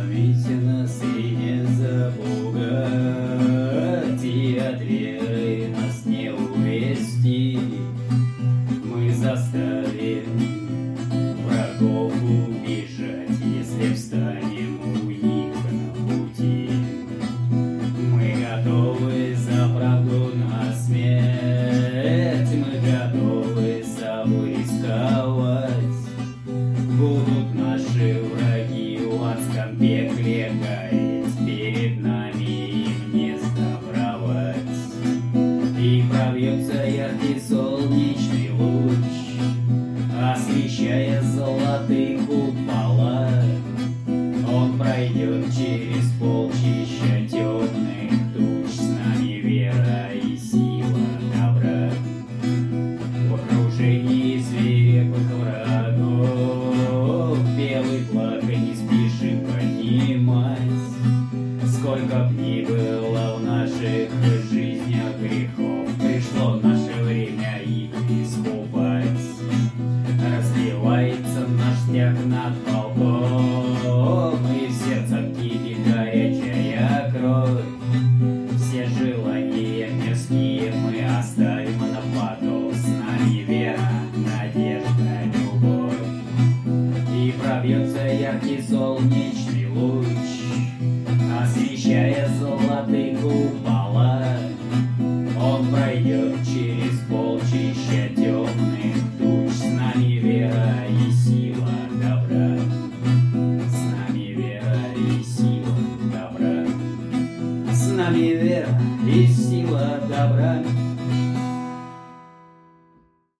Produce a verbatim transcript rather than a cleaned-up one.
Остановите нас и не запугать, и от веры нас не увести. Мы заставим врагов убежать, если встанем у них на пути. Мы готовы за правду на смерть, мы готовы собой рисковать. Будут наши враги в адском пекле гореть, перед нами им не сдобровать. И пробьется яркий солнечный луч, освещая золотые купола. Он пройдет через полчища темных туч, с нами вера и сила добра. В окружении свирепых врагов белый флаг и не спешим поднимать. Сколько б ни было в наших жизнях грехов, пришло наше время их искупать. Разливается наш стяг над полком, и в сердце кипит горячая кровь. Все желания мирские мы оставим на потом, с нами вера, надежда, любовь. И пробьется яркий солнечный луч, освещая золотые купола. Он пройдет через полчища темных туч, с нами вера и сила добра. С нами вера и сила добра. С нами вера и сила добра.